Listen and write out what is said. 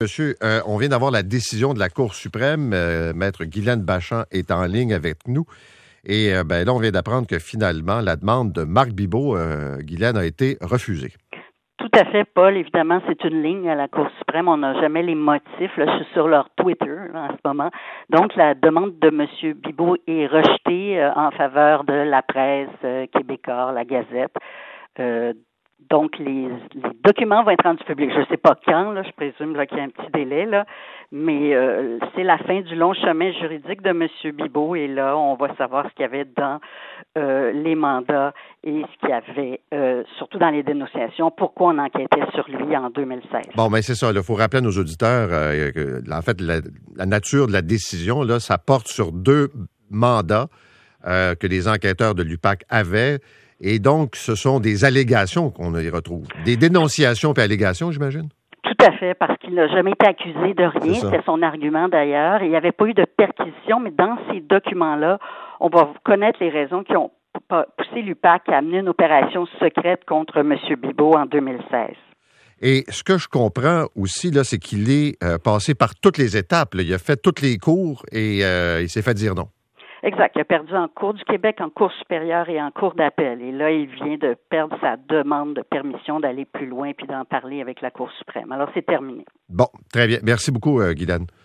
Monsieur, on vient d'avoir la décision de la Cour suprême. Maître Guylaine Bachand est en ligne avec nous. Et là, on vient d'apprendre que finalement, la demande de Marc Bibeau, Guylaine, a été refusée. Tout à fait, Paul. Évidemment, c'est une ligne à la Cour suprême. On n'a jamais les motifs. Là, je suis sur leur Twitter là, en ce moment. Donc, la demande de M. Bibeau est rejetée en faveur de la presse québécoise, la Gazette. Donc, les documents vont être rendus publics. Je ne sais pas quand, là, je présume là, qu'il y a un petit délai, là, mais c'est la fin du long chemin juridique de M. Bibeau. Et là, on va savoir ce qu'il y avait dans les mandats et ce qu'il y avait, surtout dans les dénonciations, pourquoi on enquêtait sur lui en 2016. Bon, ben c'est ça. Il faut rappeler à nos auditeurs que, en fait, la nature de la décision, là, ça porte sur 2 mandats que les enquêteurs de l'UPAC avaient. Et donc, ce sont des allégations qu'on y retrouve. Des dénonciations et allégations, j'imagine? Tout à fait, parce qu'il n'a jamais été accusé de rien. C'était son argument d'ailleurs. Il n'y avait pas eu de perquisition, mais dans ces documents-là, on va connaître les raisons qui ont poussé l'UPAC à amener une opération secrète contre M. Bibeau en 2016. Et ce que je comprends aussi, là, c'est qu'il est passé par toutes les étapes. Là. Il a fait toutes les cours et il s'est fait dire non. Exact. Il a perdu en Cour du Québec, en Cour supérieure et en Cour d'appel. Et là, il vient de perdre sa demande de permission d'aller plus loin puis d'en parler avec la Cour suprême. Alors, c'est terminé. Bon, très bien. Merci beaucoup, Guylaine.